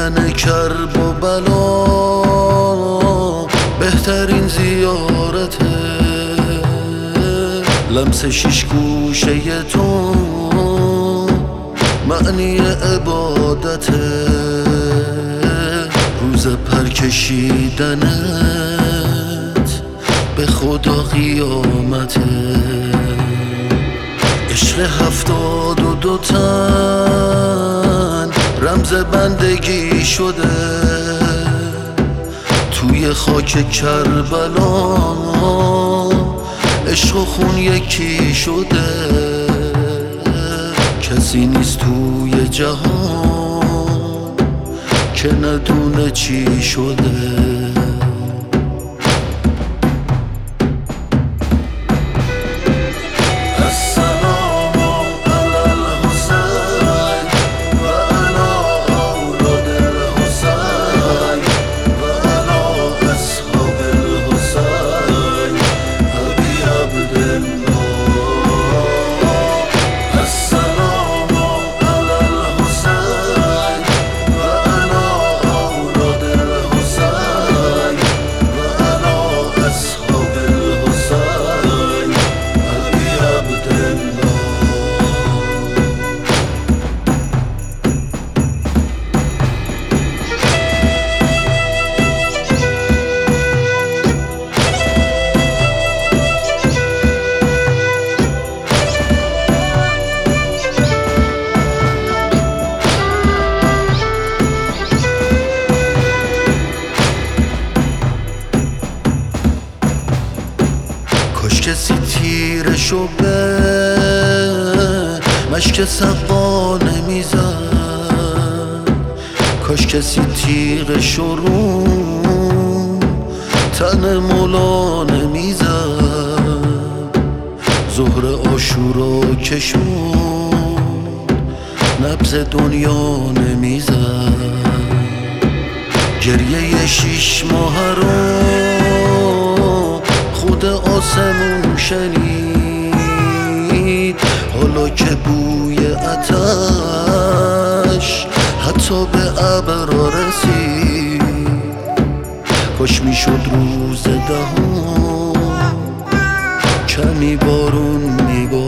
دیدن کرب و بلا بهترین زیارته، لمس شیش گوشه تو معنی عبادته، روز پر کشیدنت به خدا قیامته. عشق 72 تن رمز بندگی شده، توی خاک کربلا عشق و خون یکی شده. کسی نیست توی جهان که ندونه چی شده. کاش کسی تیرشو به مشک سقا نمیزد، کاش کسی تیغشو رو تن مولا نمیزد. ظهر عاشورا که شد نبض دنیا نمیزد. گریه 6 ماه رو خود آسمون شنید، حالا که بوی آتش حتی به ابر رسید. کاش میشد روز 10 کمی بارون میبارید.